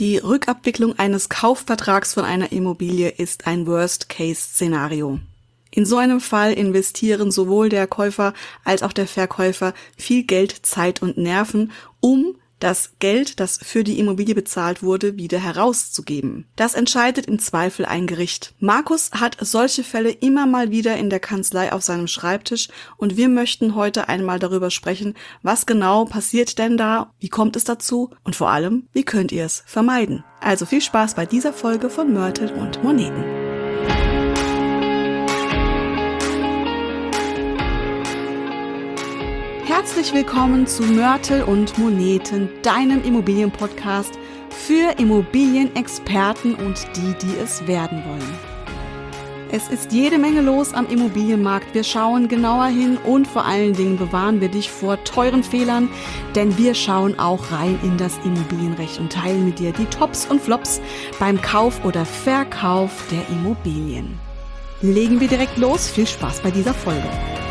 Die Rückabwicklung eines Kaufvertrags von einer Immobilie ist ein Worst-Case-Szenario. In so einem Fall investieren sowohl der Käufer als auch der Verkäufer viel Geld, Zeit und Nerven, um das Geld, das für die Immobilie bezahlt wurde, wieder herauszugeben. Das entscheidet im Zweifel ein Gericht. Markus hat solche Fälle immer mal wieder in der Kanzlei auf seinem Schreibtisch und wir möchten heute einmal darüber sprechen, was genau passiert denn da, wie kommt es dazu und vor allem, wie könnt ihr es vermeiden. Also viel Spaß bei dieser Folge von Mörtel und Moneten. Herzlich willkommen zu Mörtel und Moneten, deinem Immobilienpodcast für Immobilienexperten und die es werden wollen. Es ist jede Menge los am Immobilienmarkt. Wir schauen genauer hin und vor allen Dingen bewahren wir dich vor teuren Fehlern, denn wir schauen auch rein in das Immobilienrecht und teilen mit dir die Tops und Flops beim Kauf oder Verkauf der Immobilien. Legen wir direkt los. Viel Spaß bei dieser Folge.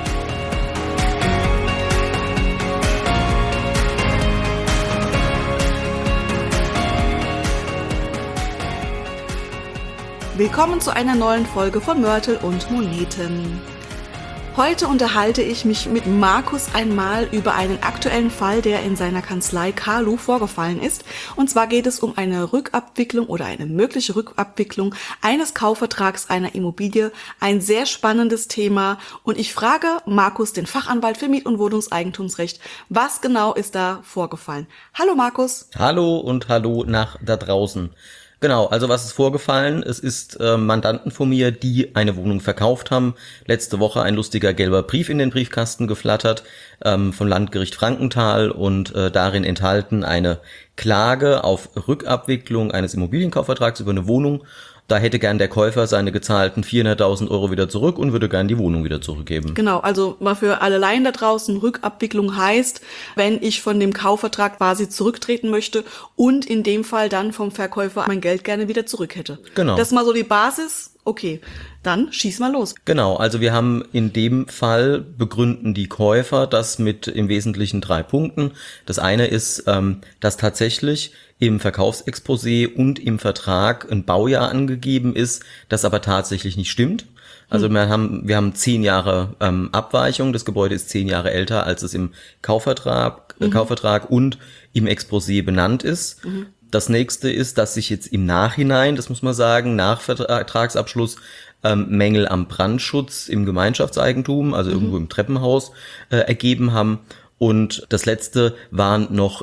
Willkommen zu einer neuen Folge von Mörtel und Moneten. Heute unterhalte ich mich mit Markus einmal über einen aktuellen Fall, der in seiner Kanzlei Carlu vorgefallen ist. Und zwar geht es um eine Rückabwicklung oder eine mögliche Rückabwicklung eines Kaufvertrags einer Immobilie. Ein sehr spannendes Thema. Und ich frage Markus, den Fachanwalt für Miet- und Wohnungseigentumsrecht, was genau ist da vorgefallen? Hallo Markus. Hallo und hallo nach da draußen. Genau, also was ist vorgefallen? Es ist Mandanten von mir, die eine Wohnung verkauft haben. Letzte Woche ein lustiger gelber Brief in den Briefkasten geflattert vom Landgericht Frankenthal und darin enthalten eine Klage auf Rückabwicklung eines Immobilienkaufvertrags über eine Wohnung. Da hätte gern der Käufer seine gezahlten 400.000 Euro wieder zurück und würde gern die Wohnung wieder zurückgeben. Genau, also mal für alle Laien da draußen, Rückabwicklung heißt, wenn ich von dem Kaufvertrag quasi zurücktreten möchte und in dem Fall dann vom Verkäufer mein Geld gerne wieder zurück hätte. Genau. Das ist mal so die Basis. Okay, dann schieß mal los. Genau, also wir haben in dem Fall begründen die Käufer das mit im Wesentlichen 3 Punkten. Das eine ist, dass tatsächlich im Verkaufsexposé und im Vertrag ein Baujahr angegeben ist, das aber tatsächlich nicht stimmt. Also wir haben 10 Jahre Abweichung. Das Gebäude ist 10 Jahre älter, als es im Kaufvertrag und im Exposé benannt ist. Das nächste ist, dass sich jetzt im Nachhinein, das muss man sagen, nach Vertragsabschluss Mängel am Brandschutz im Gemeinschaftseigentum, also irgendwo im Treppenhaus, ergeben haben. Und das letzte waren noch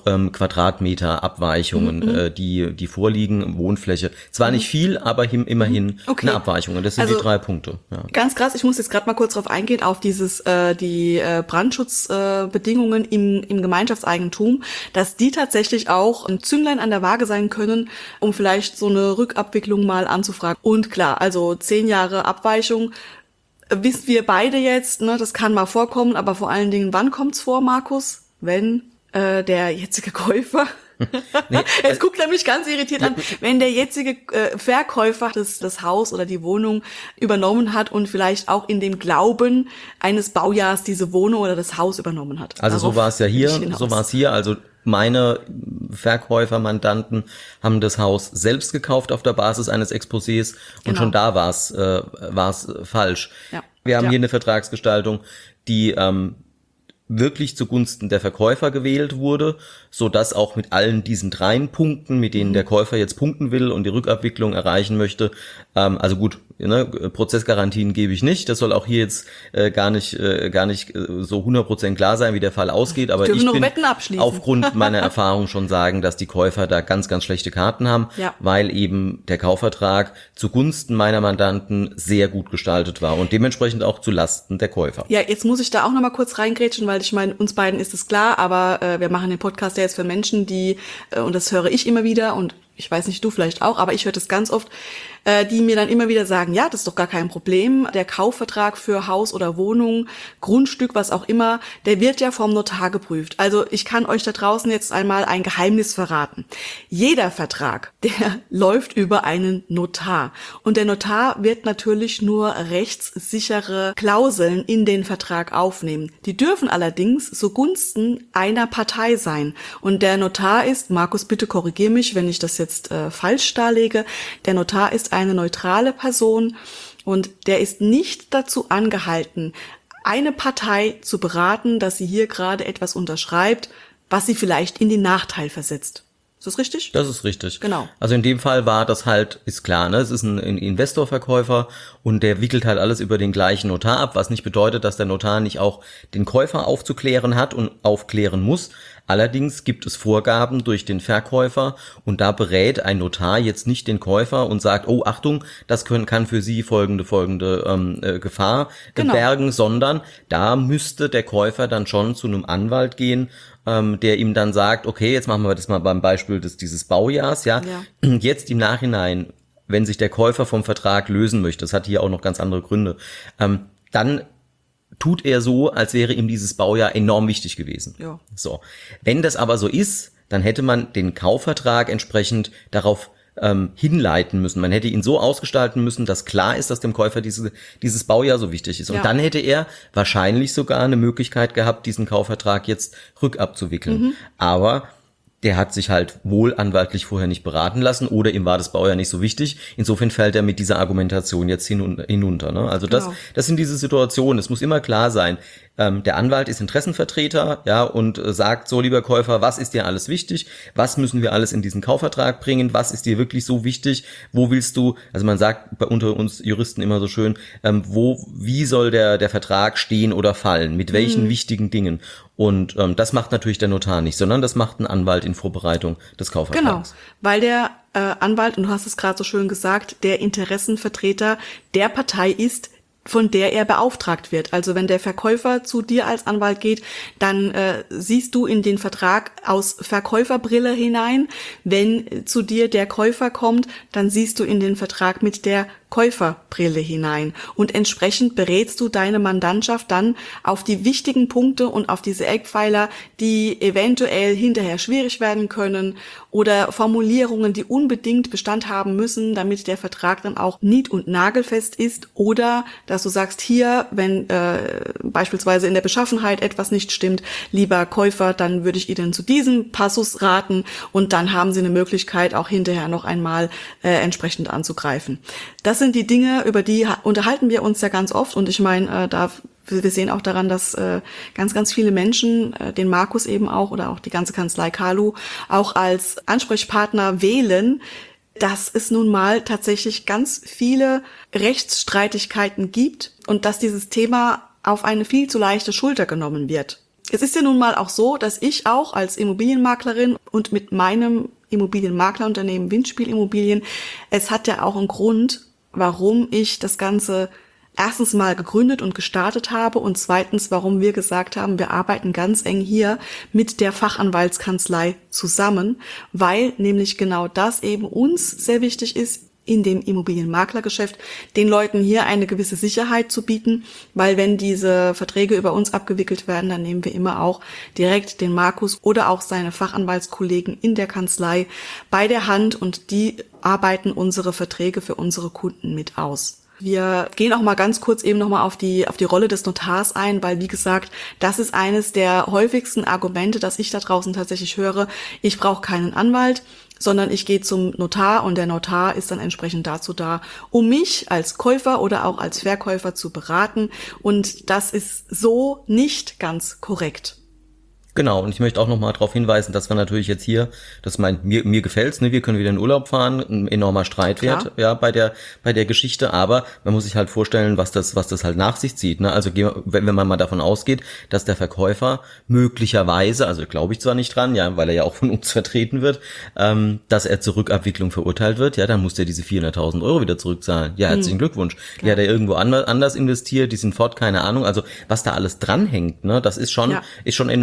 Quadratmeter-Abweichungen, die vorliegen, Wohnfläche. Zwar nicht viel, aber immerhin eine Abweichung. Und das sind also die 3 Punkte. Ja. Ganz krass, ich muss jetzt gerade mal kurz drauf eingehen, auf die Brandschutzbedingungen im Gemeinschaftseigentum, dass die tatsächlich auch ein Zünglein an der Waage sein können, um vielleicht so eine Rückabwicklung mal anzufragen. Und klar, also 10 Jahre Abweichung, wissen wir beide jetzt, ne, das kann mal vorkommen, aber vor allen Dingen, wann kommt's vor, Markus? Wenn der jetzige Käufer, jetzt guckt er mich ganz irritiert an, wenn der jetzige Verkäufer das Haus oder die Wohnung übernommen hat und vielleicht auch in dem Glauben eines Baujahrs diese Wohnung oder das Haus übernommen hat. Also so war es ja hier, also meine Verkäufermandanten haben das Haus selbst gekauft auf der Basis eines Exposés und schon da war es falsch. Ja. Wir haben hier eine Vertragsgestaltung, die wirklich zugunsten der Verkäufer gewählt wurde, so dass auch mit allen diesen 3 Punkten, mit denen der Käufer jetzt punkten will und die Rückabwicklung erreichen möchte, also gut, ne, Prozessgarantien gebe ich nicht, das soll auch hier jetzt gar nicht so 100% klar sein, wie der Fall ausgeht, aber ich bin aufgrund meiner Erfahrung schon sagen, dass die Käufer da ganz, ganz schlechte Karten haben, weil eben der Kaufvertrag zugunsten meiner Mandanten sehr gut gestaltet war und dementsprechend auch zu Lasten der Käufer. Ja, jetzt muss ich da auch nochmal kurz reingrätschen, weil ich meine, uns beiden ist es klar, aber wir machen den Podcast ja jetzt für Menschen, die, und das höre ich immer wieder und ich weiß nicht, du vielleicht auch, aber ich höre das ganz oft, die mir dann immer wieder sagen, ja, das ist doch gar kein Problem. Der Kaufvertrag für Haus oder Wohnung, Grundstück, was auch immer, der wird ja vom Notar geprüft. Also ich kann euch da draußen jetzt einmal ein Geheimnis verraten. Jeder Vertrag, der läuft über einen Notar. Und der Notar wird natürlich nur rechtssichere Klauseln in den Vertrag aufnehmen. Die dürfen allerdings zugunsten einer Partei sein. Und der Notar ist, Markus, bitte korrigier mich, wenn ich das jetzt falsch darlege, der Notar ist eine neutrale Person und der ist nicht dazu angehalten, eine Partei zu beraten, dass sie hier gerade etwas unterschreibt, was sie vielleicht in den Nachteil versetzt. Ist das richtig? Das ist richtig. Genau. Also in dem Fall war das halt, ist klar, ne? Es ist ein Investorverkäufer und der wickelt halt alles über den gleichen Notar ab, was nicht bedeutet, dass der Notar nicht auch den Käufer aufzuklären hat und aufklären muss. Allerdings gibt es Vorgaben durch den Verkäufer und da berät ein Notar jetzt nicht den Käufer und sagt, oh Achtung, das kann für Sie folgende Gefahr bergen, sondern da müsste der Käufer dann schon zu einem Anwalt gehen, der ihm dann sagt, okay, jetzt machen wir das mal beim Beispiel dieses Baujahrs, ja. Jetzt im Nachhinein, wenn sich der Käufer vom Vertrag lösen möchte, das hat hier auch noch ganz andere Gründe, dann tut er so, als wäre ihm dieses Baujahr enorm wichtig gewesen. Ja. So. Wenn das aber so ist, dann hätte man den Kaufvertrag entsprechend darauf hinleiten müssen. Man hätte ihn so ausgestalten müssen, dass klar ist, dass dem Käufer dieses Baujahr so wichtig ist. Und dann hätte er wahrscheinlich sogar eine Möglichkeit gehabt, diesen Kaufvertrag jetzt rückabzuwickeln. Aber der hat sich halt wohl anwaltlich vorher nicht beraten lassen oder ihm war das Baujahr nicht so wichtig. Insofern fällt er mit dieser Argumentation jetzt hinunter. Ne? Also das sind diese Situationen. Es muss immer klar sein, der Anwalt ist Interessenvertreter, ja, und sagt so, lieber Käufer, was ist dir alles wichtig? Was müssen wir alles in diesen Kaufvertrag bringen? Was ist dir wirklich so wichtig? Wo willst du, also man sagt bei unter uns Juristen immer so schön, wie soll der Vertrag stehen oder fallen? Mit welchen wichtigen Dingen? Und das macht natürlich der Notar nicht, sondern das macht ein Anwalt in Vorbereitung des Kaufvertrags. Genau, weil der Anwalt, und du hast es gerade so schön gesagt, der Interessenvertreter der Partei ist, von der er beauftragt wird. Also wenn der Verkäufer zu dir als Anwalt geht, dann siehst du in den Vertrag aus Verkäuferbrille hinein. Wenn zu dir der Käufer kommt, dann siehst du in den Vertrag mit der Käuferbrille hinein. Und entsprechend berätst du deine Mandantschaft dann auf die wichtigen Punkte und auf diese Eckpfeiler, die eventuell hinterher schwierig werden können oder Formulierungen, die unbedingt Bestand haben müssen, damit der Vertrag dann auch nied- und nagelfest ist, oder dass du sagst, hier, wenn beispielsweise in der Beschaffenheit etwas nicht stimmt, lieber Käufer, dann würde ich Ihnen zu diesem Passus raten, und dann haben Sie eine Möglichkeit, auch hinterher noch einmal entsprechend anzugreifen. Das sind die Dinge, über die unterhalten wir uns ja ganz oft, und ich meine, wir sehen auch daran, dass ganz, ganz viele Menschen den Markus eben auch oder auch die ganze Kanzlei Kalu auch als Ansprechpartner wählen, dass es nun mal tatsächlich ganz viele Rechtsstreitigkeiten gibt und dass dieses Thema auf eine viel zu leichte Schulter genommen wird. Es ist ja nun mal auch so, dass ich auch als Immobilienmaklerin und mit meinem Immobilienmaklerunternehmen Windspiel Immobilien, es hat ja auch einen Grund, warum ich das Ganze erstens mal gegründet und gestartet habe und zweitens, warum wir gesagt haben, wir arbeiten ganz eng hier mit der Fachanwaltskanzlei zusammen, weil nämlich genau das eben uns sehr wichtig ist, in dem Immobilienmaklergeschäft den Leuten hier eine gewisse Sicherheit zu bieten, weil wenn diese Verträge über uns abgewickelt werden, dann nehmen wir immer auch direkt den Markus oder auch seine Fachanwaltskollegen in der Kanzlei bei der Hand und die arbeiten unsere Verträge für unsere Kunden mit aus. Wir gehen auch mal ganz kurz eben nochmal auf die Rolle des Notars ein, weil, wie gesagt, das ist eines der häufigsten Argumente, dass ich da draußen tatsächlich höre. Ich brauche keinen Anwalt, sondern ich gehe zum Notar und der Notar ist dann entsprechend dazu da, um mich als Käufer oder auch als Verkäufer zu beraten. Und das ist so nicht ganz korrekt. Genau, und ich möchte auch nochmal darauf hinweisen, dass wir natürlich jetzt hier, mir gefällt's, ne, wir können wieder in Urlaub fahren, ein enormer Streitwert, ja, bei der Geschichte, aber man muss sich halt vorstellen, was das halt nach sich zieht, ne, also wenn man mal davon ausgeht, dass der Verkäufer möglicherweise, also glaube ich zwar nicht dran, ja, weil er ja auch von uns vertreten wird, dass er zur Rückabwicklung verurteilt wird, ja, dann muss der diese 400.000 Euro wieder zurückzahlen. Ja, herzlichen Glückwunsch. Die hat er irgendwo anders investiert, die sind fort, keine Ahnung, also was da alles dranhängt, ne, das ist schon enorm. Und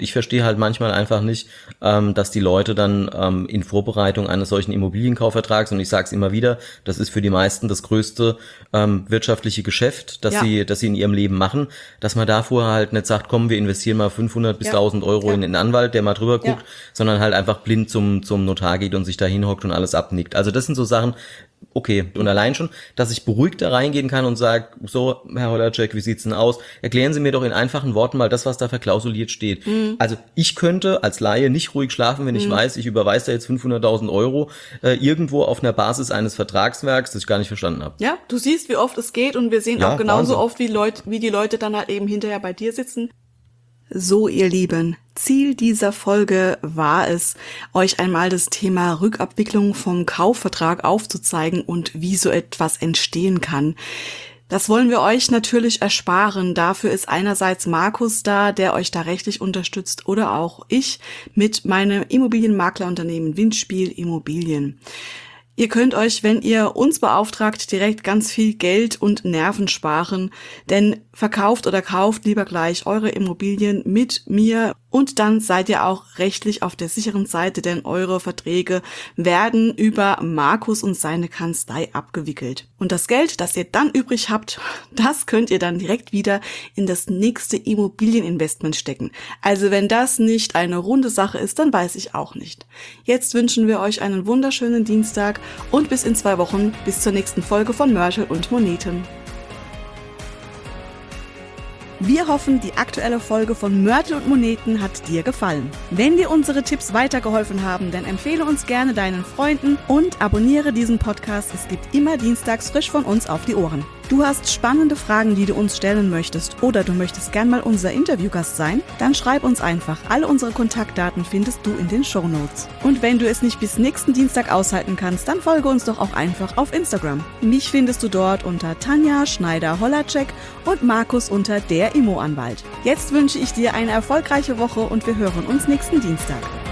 Ich verstehe halt manchmal einfach nicht, dass die Leute dann in Vorbereitung eines solchen Immobilienkaufvertrags, und ich sage es immer wieder, das ist für die meisten das größte wirtschaftliche Geschäft, das sie in ihrem Leben machen, dass man da vorher halt nicht sagt, komm, wir investieren mal 500 bis 1000 Euro in einen Anwalt, der mal drüber guckt, sondern halt einfach blind zum Notar geht und sich da hinhockt und alles abnickt. Also das sind so Sachen, okay. Und allein schon, dass ich beruhigt da reingehen kann und sage, so, Herr Hollacek, wie sieht's denn aus? Erklären Sie mir doch in einfachen Worten mal das, was da verklausuliert steht. Also ich könnte als Laie nicht ruhig schlafen, wenn ich weiß, ich überweise da jetzt 500.000 Euro irgendwo auf einer Basis eines Vertragswerks, das ich gar nicht verstanden habe. Ja, du siehst, wie oft es geht, und wir sehen auch genauso oft, wie die Leute dann halt eben hinterher bei dir sitzen. So, ihr Lieben, Ziel dieser Folge war es, euch einmal das Thema Rückabwicklung vom Kaufvertrag aufzuzeigen und wie so etwas entstehen kann. Das wollen wir euch natürlich ersparen. Dafür ist einerseits Markus da, der euch da rechtlich unterstützt, oder auch ich mit meinem Immobilienmaklerunternehmen Windspiel Immobilien. Ihr könnt euch, wenn ihr uns beauftragt, direkt ganz viel Geld und Nerven sparen, denn verkauft oder kauft lieber gleich eure Immobilien mit mir, und dann seid ihr auch rechtlich auf der sicheren Seite, denn eure Verträge werden über Markus und seine Kanzlei abgewickelt. Und das Geld, das ihr dann übrig habt, das könnt ihr dann direkt wieder in das nächste Immobilieninvestment stecken. Also wenn das nicht eine runde Sache ist, dann weiß ich auch nicht. Jetzt wünschen wir euch einen wunderschönen Dienstag und bis in 2 Wochen, bis zur nächsten Folge von Mörtel und Moneten. Wir hoffen, die aktuelle Folge von Mörtel und Moneten hat dir gefallen. Wenn dir unsere Tipps weitergeholfen haben, dann empfehle uns gerne deinen Freunden und abonniere diesen Podcast. Es gibt immer dienstags frisch von uns auf die Ohren. Du hast spannende Fragen, die du uns stellen möchtest, oder du möchtest gern mal unser Interviewgast sein? Dann schreib uns einfach. Alle unsere Kontaktdaten findest du in den Shownotes. Und wenn du es nicht bis nächsten Dienstag aushalten kannst, dann folge uns doch auch einfach auf Instagram. Mich findest du dort unter Tanja Schneider-Hollacek und Markus unter der Immo-Anwalt. Jetzt wünsche ich dir eine erfolgreiche Woche und wir hören uns nächsten Dienstag.